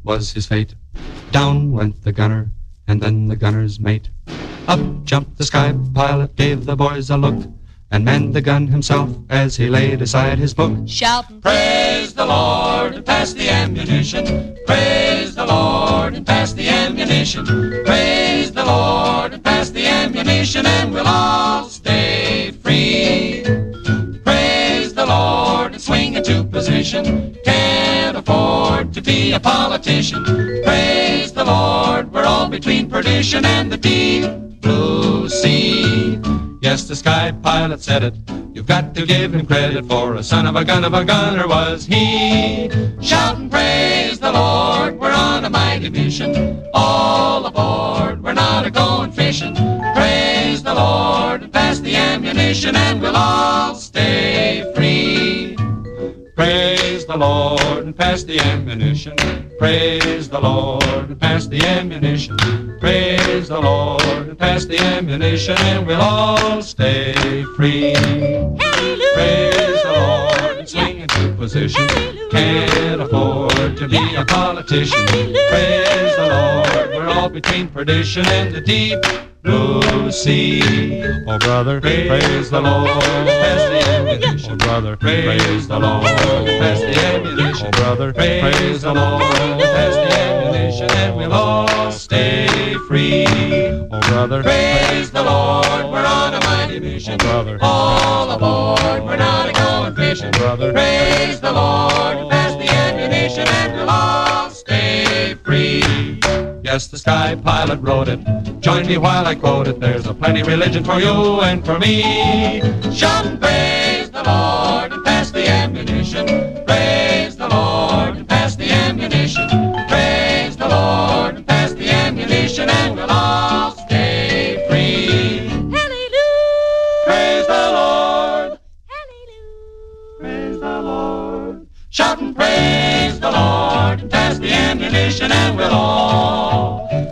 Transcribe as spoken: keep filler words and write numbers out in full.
was his fate. Down went the gunner, and then the gunner's mate. Up jumped the sky pilot, gave the boys a look, and manned the gun himself as he laid aside his book. Shouting, praise the Lord, and pass the ammunition. Praise the Lord, and pass the ammunition. Praise the Lord, and pass the ammunition, and we'll all stay free. Praise the Lord, and swing into position. Can't afford to be a politician. Praise the Lord, we're all between perdition and the deep blue sea. Yes, the sky pilot said it. You've got to give him credit, for a son of a gun of a gunner was he. Shout and praise the Lord, we're on a mighty mission. All aboard, we're not a-going fishing. Praise the Lord, and pass the ammunition, and we'll all stay free. Praise the Lord, and pass the ammunition. Praise the Lord, and pass the ammunition. Praise the Lord, and pass the ammunition, and we'll all stay free. hallelujah. Praise the Lord, and swing into position. Hallelujah. Can't afford to be a politician. Hallelujah. Praise the Lord, we're all between perdition and the deep blue sea. Oh, brother, Praise, praise the Lord. pass the ammunition. Oh, brother, Praise the Lord, pass the ammunition. Oh, brother, Praise the Lord, pass the ammunition, and we'll all stay free. Oh, brother, Praise the Lord, we're on a mighty mission. Oh, brother, All aboard, we're not a-going fishing. Oh, brother, Praise the Lord, pass the ammunition, and we'll all stay free. Yes, the sky pilot wrote it. Join me while I quote it. There's a plenty religion for you and for me. Shout and praise the Lord, and pass the ammunition. Praise the Lord, and pass the ammunition. Praise the Lord, and pass the ammunition, and we'll all stay free. Hallelujah. Praise the Lord. Hallelujah. Praise the Lord. Shout and praise the Lord, and pass the ammunition, and we'll all